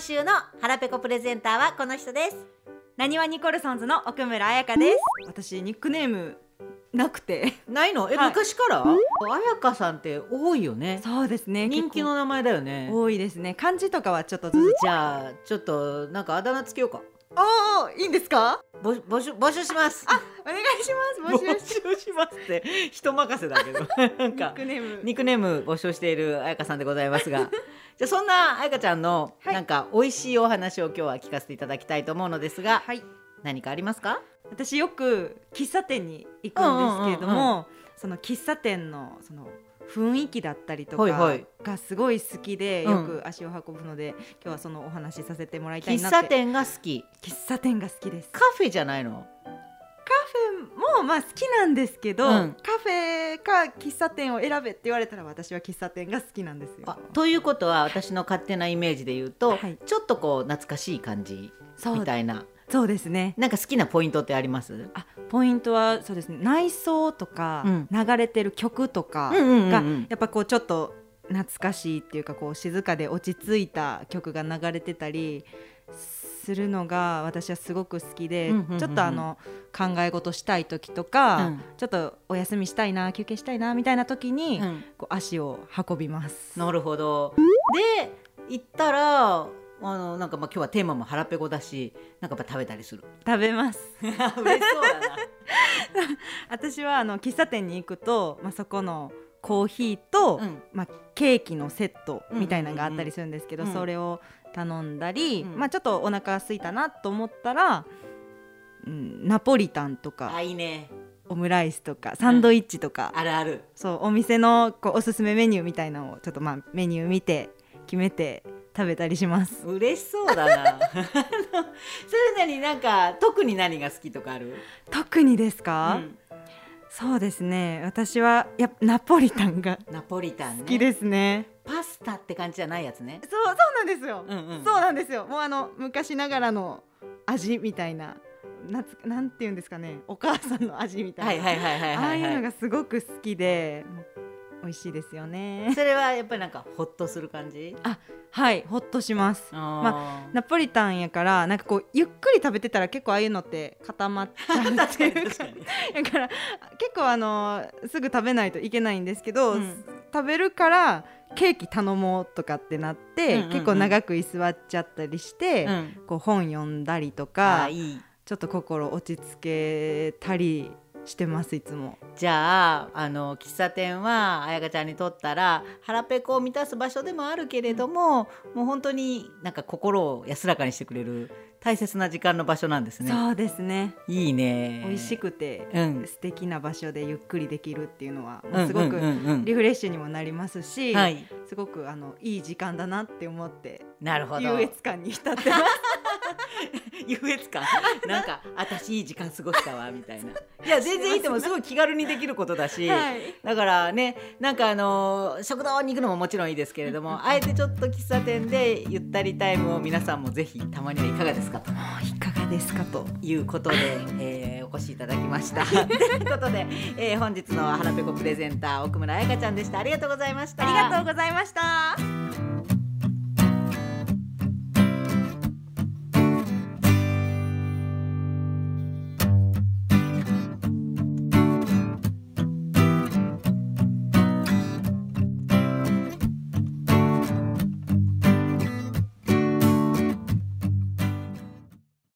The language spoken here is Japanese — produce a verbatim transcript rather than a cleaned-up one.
週のハラペコプレゼンターはこの人です。 なにわニコルソンズの奥村彩香です。私ニックネームなくてないの？え、はい、昔から彩香さんって多いよね。 そうですね、 人気の名前だよね。 多いですね。漢字とかはちょっとずつ。 じゃあちょっとなんかあだ名つけようか。 おー、いいんですか？ 募募集募集します。 あ、お願いします。募集募集しますって人任せだけどなんかニックネームニックネーム募集している彩香さんでございますがじゃあそんな彩香ちゃんのなんか美味しいお話を今日は聞かせていただきたいと思うのですが、はい、何かありますか？ 私よく喫茶店に行くんですけれども、うんうんうん、その喫茶店のその雰囲気だったりとかがすごい好きで、はいはい、よく足を運ぶので、うん、今日はそのお話しさせてもらいたいなって。 喫茶店が好き？ 喫茶店が好きです。 カフェじゃないの？ カフェもまあ好きなんですけど、うん、カフェか喫茶店を選べって言われたら私は喫茶店が好きなんですよ。 あ、ということは私の勝手なイメージで言うと、はい、ちょっとこう懐かしい感じみたいな。 そうですね。 なんか好きなポイントってあります？ あ、ポイントはそうですね、内装とか、うん、流れてる曲とかがやっぱこうちょっと懐かしいっていうか、こう静かで落ち着いた曲が流れてたりするのが私はすごく好きで、うんうんうんうん、ちょっとあの考え事したい時とか、うん、ちょっとお休みしたいな、休憩したいなみたいな時に、うん、こう足を運びます。 なるほど。で行ったらあのなんかまあ今日はテーマもハラペコだし、なんかやっぱ食べたりする？ 食べます嬉しそうだな私はあの喫茶店に行くと、まあ、そこのコーヒーと、うんまあ、ケーキのセットみたいなのがあったりするんですけど、うんうんうん、それを頼んだり、うんまあ、ちょっとお腹空いたなと思ったら、うん、ナポリタンとか、 あ、いいね、 オムライスとかサンドイッチとか、 うん、あるある。そうお店のこうおすすめメニューみたいなのをちょっとまあメニュー見て決めて食べたりします。 嬉しそうだなそれなになんか特に何が好きとかある？ 特にですか？うん、そうですね、私はやナポリタンがナポリタン、ね、 好きですね。 パスタって感じじゃないやつね。 そうそうなんですよ、うんうん、そうなんですよ。もうあの昔ながらの味みたいな、な, なんていうんですかね、お母さんの味みたいな、ああいうのがすごく好きで美味しいですよね。 それはやっぱりなんかホッとする感じ？ あ、はい、ホッとします。まあ、ナポリタンやからなんかこうゆっくり食べてたら結構ああいうのって固まっちゃうっていうかだから結構あのすぐ食べないといけないんですけど、うん、食べるからケーキ頼もうとかってなって、うんうんうん、結構長く居座っちゃったりして、うん、こう本読んだりとか、いいちょっと心落ち着けたりしてます、いつも。 じゃあ、あの喫茶店は彩香ちゃんにとったら腹ペコを満たす場所でもあるけれども、うん、もう本当になんか心を安らかにしてくれる大切な時間の場所なんですね。 そうですね。 いいね。 美味しくて、うん、素敵な場所でゆっくりできるっていうのは、もうすごくリフレッシュにもなりますし、うんうんうんうん、すごくあのいい時間だなって思って、 なるほど、 優越感に浸ってます優越感なんか私いい時間過ごしたわみたいな。いや全然いいと思う、すごい気軽にできることだし、はい、だからね、なんかあの食堂に行くのももちろんいいですけれどもあえてちょっと喫茶店でゆったりタイムを皆さんもぜひたまにはいかがですかといかがですかということで、えー、お越しいただきましたということで、えー、本日のハラペコプレゼンター奥村彩香ちゃんでした。ありがとうございました。 ありがとうございました。